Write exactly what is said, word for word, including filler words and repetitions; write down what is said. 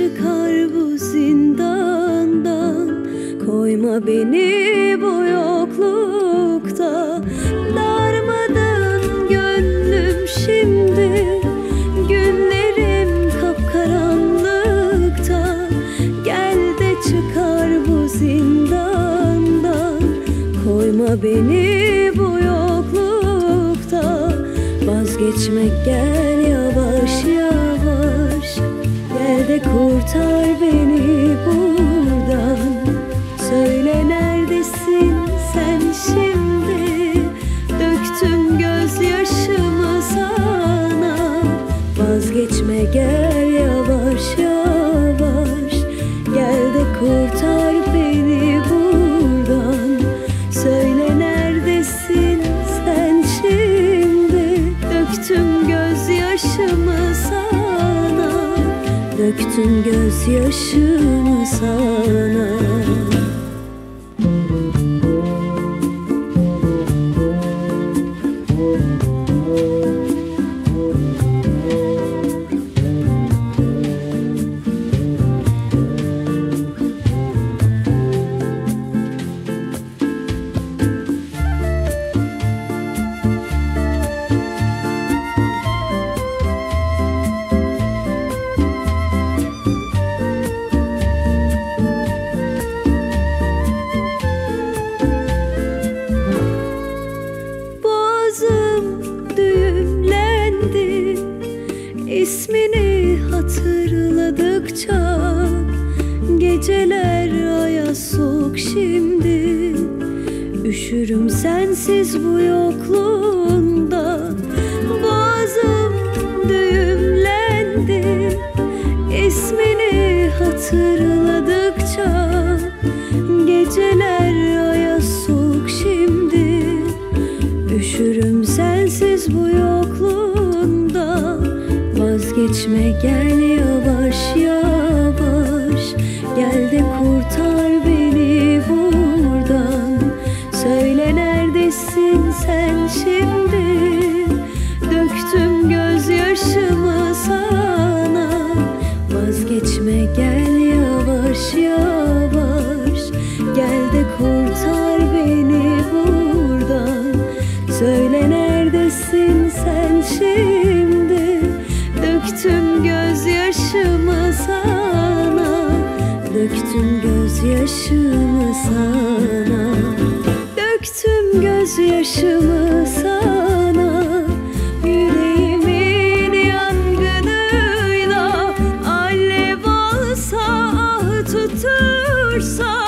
çıkar bu zindandan. Koyma beni bu yoklukta. Darmadağın gönlüm şimdi, günlerim kapkaranlıkta. Gel de çıkar bu zindandan. Koyma beni bu yoklukta. Vazgeçmek gel yavaş yavaş. Gel de kurtar beni buradan. Söyle neredesin sen şimdi? Döktüm gözyaşımı sana. Vazgeçme gel yavaş yavaş. Gel de kurtar beni buradan. Söyle neredesin sen şimdi? Döktüm gözyaşımı sana. Döktüm gözyaşımı sana. Düğümlendi ismini hatırladıkça. Geceler aya soğuk şimdi. Üşürüm sensiz bu yokluğunda. Boğazım düğümlendi ismini hatırladıkça. Geceler aya soğuk şimdi. Üşürüm sensiz bu yokluğunda. Vazgeçme gel yavaş yavaş. Gel de kurtar beni buradan. Söyle neredesin sen şimdi? Döktüm gözyaşımı sana. Vazgeçme gel yavaş yavaş. Gel de kurtar beni buradan. Söyle neredesin sen şimdi? Döktüm gözyaşımı sana. Döktüm gözyaşımı sana. Döktüm gözyaşımı sana. Yüreğimin yangınıyla alev alsa, ah tutursa.